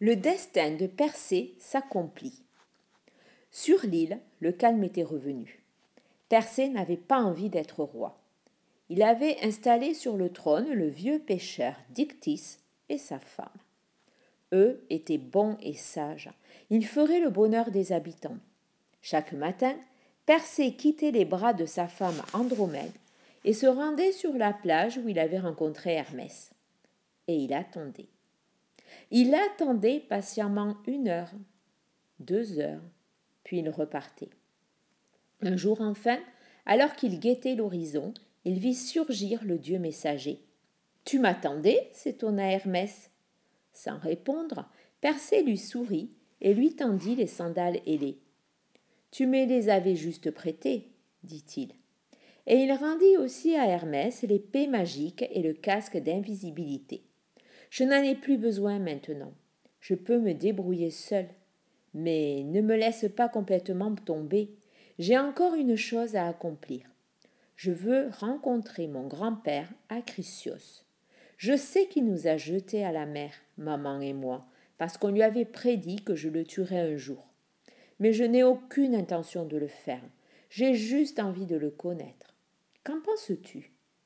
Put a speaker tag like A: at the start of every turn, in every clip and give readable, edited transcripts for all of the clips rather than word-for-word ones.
A: Le destin de Persée s'accomplit. Sur l'île, le calme était revenu. Persée n'avait pas envie d'être roi. Il avait installé sur le trône le vieux pêcheur Dictys et sa femme. Eux étaient bons et sages. Ils feraient le bonheur des habitants. Chaque matin, Persée quittait les bras de sa femme Andromède et se rendait sur la plage où il avait rencontré Hermès. Et il attendait. Il attendait patiemment 1 heure, 2 heures, puis il repartait. Un jour enfin, alors qu'il guettait l'horizon, il vit surgir le dieu messager. « Tu m'attendais » s'étonna Hermès. Sans répondre, Persée lui sourit et lui tendit les sandales ailées. « Tu me les avais juste prêtées, dit-il. Et il rendit aussi à Hermès l'épée magique et le casque d'invisibilité. Je n'en ai plus besoin maintenant. Je peux me débrouiller seul. Mais ne me laisse pas complètement tomber. J'ai encore une chose à accomplir. Je veux rencontrer mon grand-père Acrisios. Je sais qu'il nous a jetés à la mer, maman et moi, parce qu'on lui avait prédit que je le tuerais un jour. Mais je n'ai aucune intention de le faire. J'ai juste envie de le connaître. Qu'en penses-tu ?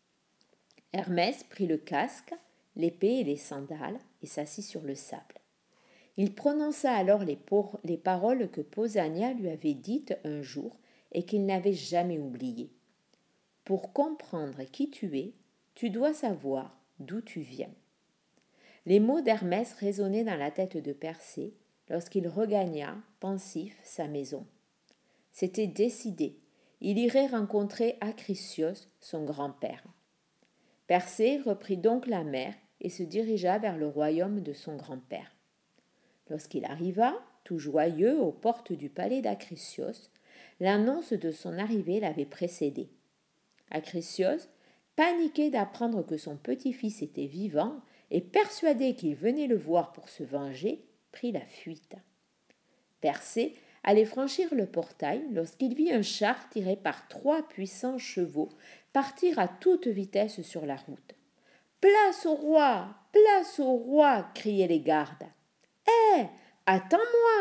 A: Hermès prit le casque, l'épée et les sandales et s'assit sur le sable. Il prononça alors les paroles que Pausania lui avait dites un jour et qu'il n'avait jamais oubliées. Pour comprendre qui tu es, tu dois savoir d'où tu viens. Les mots d'Hermès résonnaient dans la tête de Persée lorsqu'il regagna, pensif, sa maison. C'était décidé, il irait rencontrer Acrisios, son grand-père. Persée reprit donc la mer et se dirigea vers le royaume de son grand-père. Lorsqu'il arriva, tout joyeux, aux portes du palais d'Acrisios, l'annonce de son arrivée l'avait précédé. Acrisios, paniqué d'apprendre que son petit-fils était vivant et persuadé qu'il venait le voir pour se venger, prit la fuite. Persée allait franchir le portail lorsqu'il vit un char tiré par 3 puissants chevaux partir à toute vitesse sur la route. « Place au roi ! Place au roi !» criaient les gardes. « Hé, attends-moi »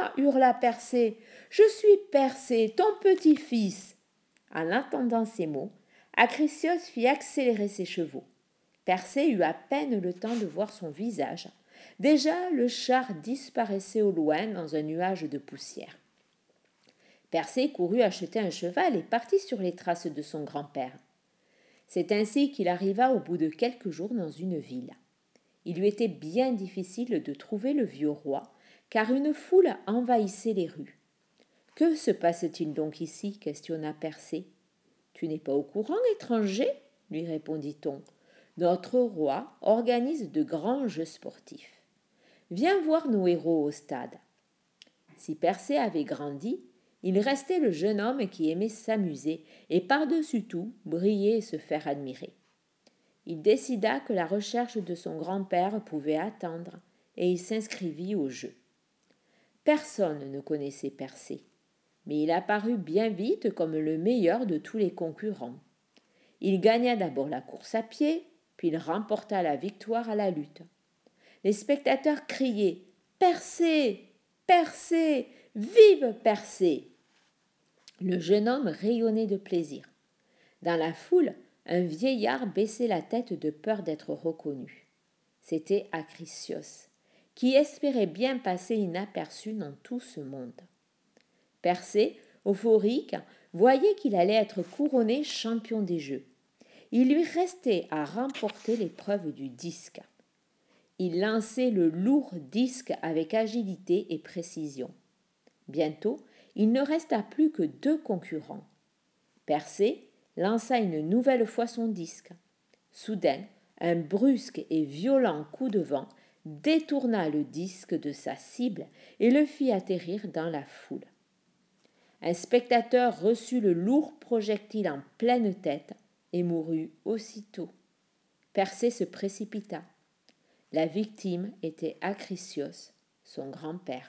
A: hurla Persée. « Je suis Persée, ton petit-fils !» En entendant ces mots, Acrisios fit accélérer ses chevaux. Persée eut à peine le temps de voir son visage. Déjà, le char disparaissait au loin dans un nuage de poussière. Persée courut acheter un cheval et partit sur les traces de son grand-père. C'est ainsi qu'il arriva au bout de quelques jours dans une ville. Il lui était bien difficile de trouver le vieux roi, car une foule envahissait les rues. « Que se passe-t-il donc ici » questionna Persée. « Tu n'es pas au courant, étranger » lui répondit-on. « Notre roi organise de grands jeux sportifs. Viens voir nos héros au stade. » Si Persée avait grandi, il restait le jeune homme qui aimait s'amuser et par-dessus tout briller et se faire admirer. Il décida que la recherche de son grand-père pouvait attendre et il s'inscrivit au jeu. Personne ne connaissait Persée, mais il apparut bien vite comme le meilleur de tous les concurrents. Il gagna d'abord la course à pied, puis il remporta la victoire à la lutte. Les spectateurs criaient « Persée ! Persée ! Vive Persée !» Le jeune homme rayonnait de plaisir. Dans la foule, un vieillard baissait la tête de peur d'être reconnu. C'était Acrisios, qui espérait bien passer inaperçu dans tout ce monde. Persée, euphorique, voyait qu'il allait être couronné champion des Jeux. Il lui restait à remporter l'épreuve du disque. Il lançait le lourd disque avec agilité et précision. Bientôt, il ne resta plus que 2 concurrents. Persée lança une nouvelle fois son disque. Soudain, un brusque et violent coup de vent détourna le disque de sa cible et le fit atterrir dans la foule. Un spectateur reçut le lourd projectile en pleine tête et mourut aussitôt. Persée se précipita. La victime était Acrisios, son grand-père.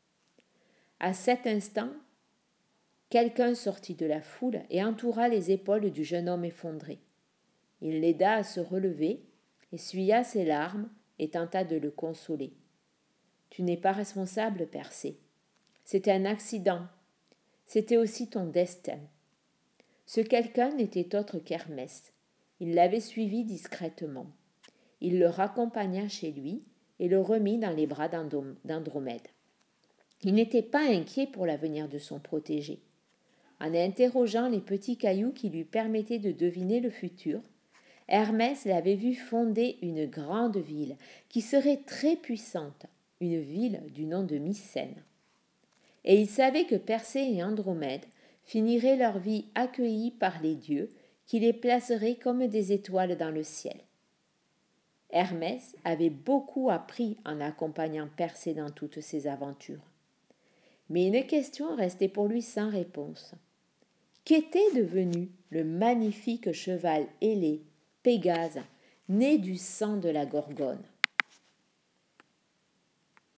A: À cet instant, quelqu'un sortit de la foule et entoura les épaules du jeune homme effondré. Il l'aida à se relever, essuya ses larmes et tenta de le consoler. Tu n'es pas responsable, Persée. C'était un accident. C'était aussi ton destin. Ce quelqu'un n'était autre qu'Hermès. Il l'avait suivi discrètement. Il le raccompagna chez lui et le remit dans les bras d'Andromède. Il n'était pas inquiet pour l'avenir de son protégé. En interrogeant les petits cailloux qui lui permettaient de deviner le futur, Hermès l'avait vu fonder une grande ville qui serait très puissante, une ville du nom de Mycène. Et il savait que Persée et Andromède finiraient leur vie accueillis par les dieux qui les placeraient comme des étoiles dans le ciel. Hermès avait beaucoup appris en accompagnant Persée dans toutes ses aventures. Mais une question restait pour lui sans réponse. Qu'était devenu le magnifique cheval ailé, Pégase, né du sang de la Gorgone ?